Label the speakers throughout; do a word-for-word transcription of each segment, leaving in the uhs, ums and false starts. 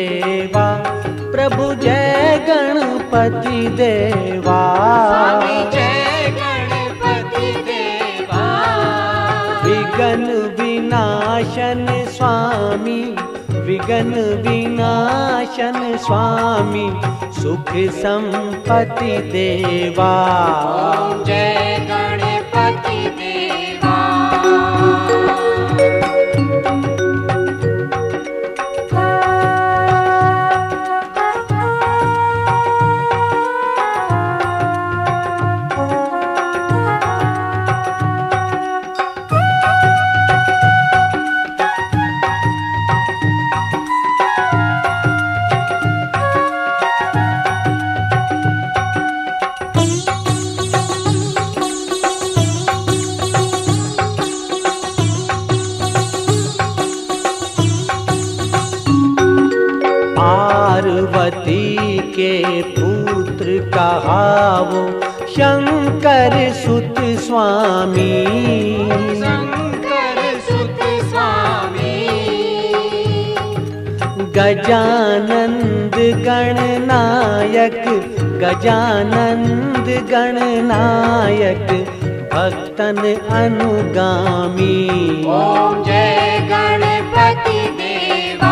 Speaker 1: देवा, प्रभु जय गणपति देवा।
Speaker 2: स्वामी जय गणपति देवा।
Speaker 1: विघ्न विनाशन स्वामी, विघ्न विनाशन स्वामी, सुख संपत्ति देवा।
Speaker 2: ओम जय गणपति देवा।
Speaker 1: पार्वती के पुत्र कहावो शंकर सुत स्वामी।
Speaker 2: शंकर सुत स्वामी।
Speaker 1: गजानंद गणनायक, गजानंद गणनायक, भक्तन अनुगामी।
Speaker 2: ओम जय गणपति देवा।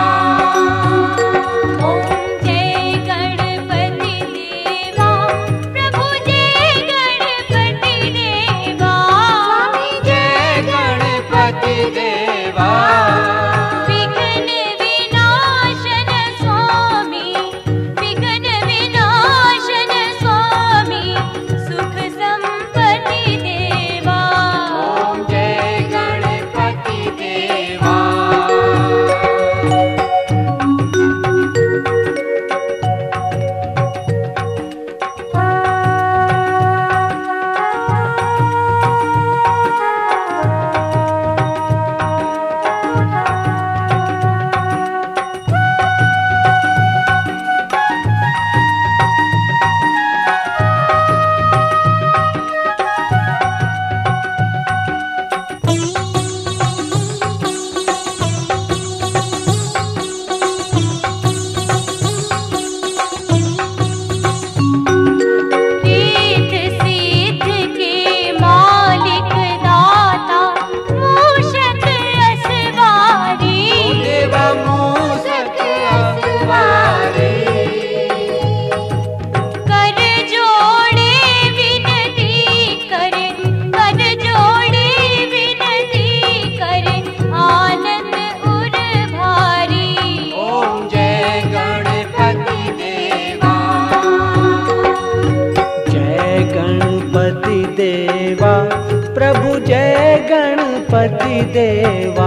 Speaker 1: देवा, प्रभु जय गणपति देवा।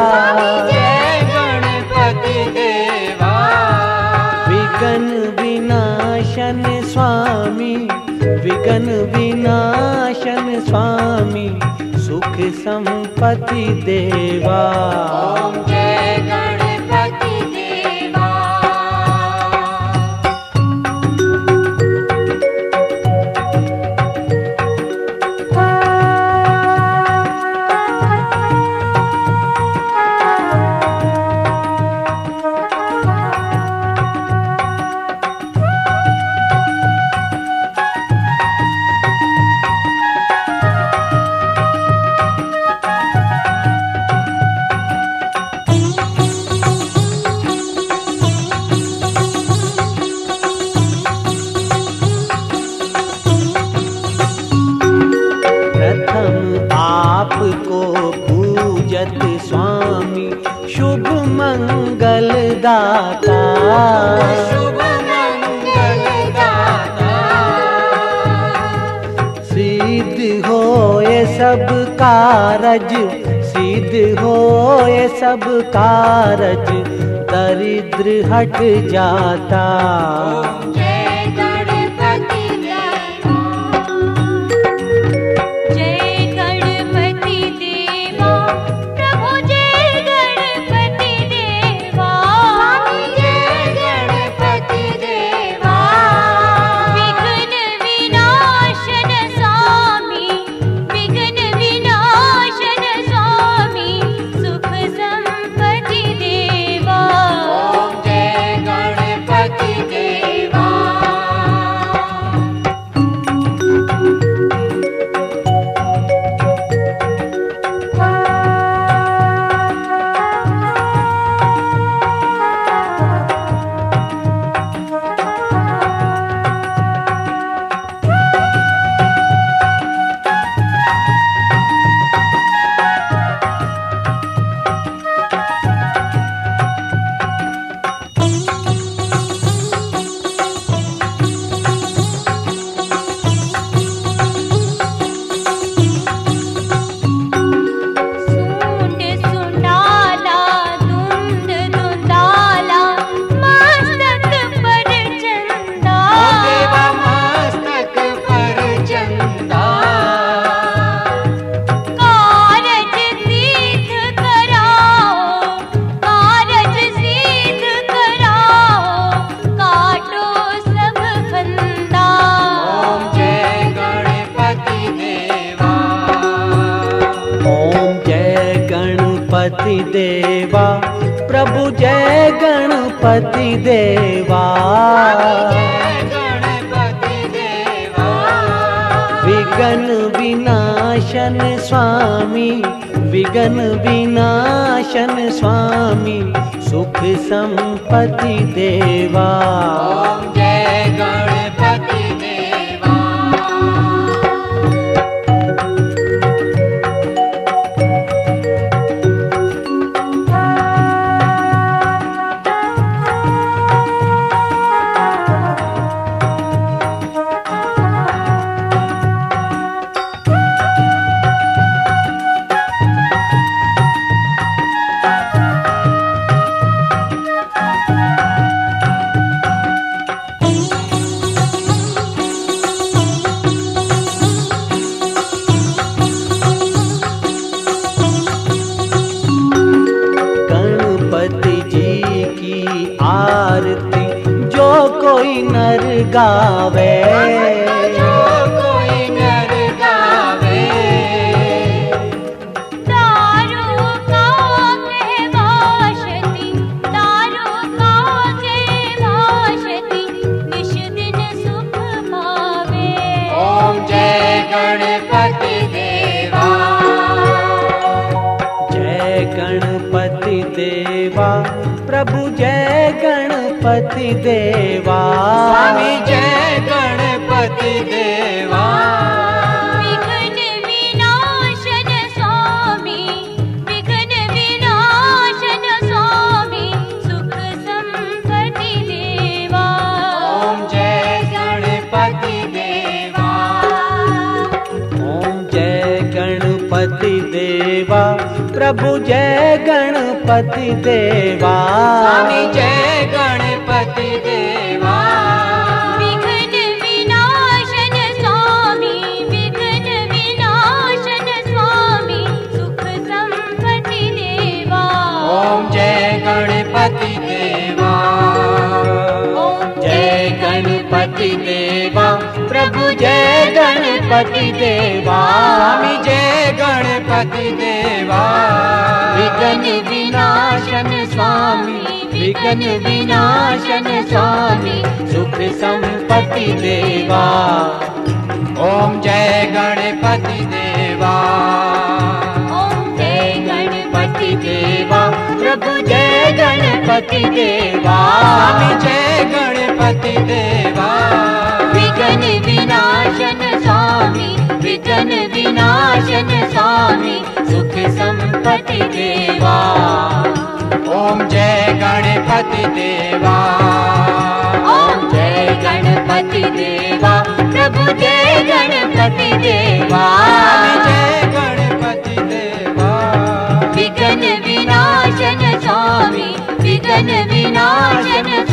Speaker 2: जय गणपति देवा।
Speaker 1: विघ्न विनाशन स्वामी, विघ्न विनाशन स्वामी, सुख संपत्ति देवा।
Speaker 2: ओम जय गणपति देवा।
Speaker 1: आपको पूजत स्वामी, शुभ मंगल दाता।
Speaker 2: शुभ मंगल दाता।
Speaker 1: सिद्ध होए सब कारज, सिद्ध होए सब कारज, दरिद्र हट जाता।
Speaker 2: जय
Speaker 1: गणपति देवा प्रभु जय गणपति देवा। विघ्न विनाशन स्वामी विघ्न विनाशन स्वामी सुख संपत्ति देवा।
Speaker 2: ओम जय गणपति देवा।
Speaker 1: आरती जो कोई नर गावे,
Speaker 2: जो कोई नर गावे। दारू काके भाषति दारू काके भाषति निश दिन सुख पावे। ओम जय गणपति देवा।
Speaker 1: जय गणपति देवा प्रभु जय गणपति देवा।
Speaker 2: स्वामी जय गणपति देवा। विघ्न विनाशन स्वामी विघ्न विनाशन स्वामी सुख संपत्ति देवा। ओम जय गणपति देवा।
Speaker 1: ओम जय गणपति देवा प्रभु जय गणपति देवा।
Speaker 2: स्वामी जय गणपति देवा। विघ्न विनाशन स्वामी विघ्न विनाशन स्वामी सुख संपत्ति देवा। ओम जय गणपति देवा। ओम जय गणपति देवा प्रभु जय गणपति देवा। स्वामी जय गणपति देवा। विघ्न विनाशन स्वामी विघ्न विनाशन स्वामी सुख संपत्ति देवा। ओम जय गणपति देवा। ओम जय गणपति देवा प्रभु जय गणपति देवा। स्वामी जय गणपति देवा। विघ्न विनाशन स्वामी विघ्न विनाशन स्वामी सुख संपत्ति देवा। ओम जय गणपति देवा। ओम जय गणपति देवा प्रभु जय गणपति देवा। जय गणपति देवा। विघ्न विनाशन स्वामी विघ्न विनाशन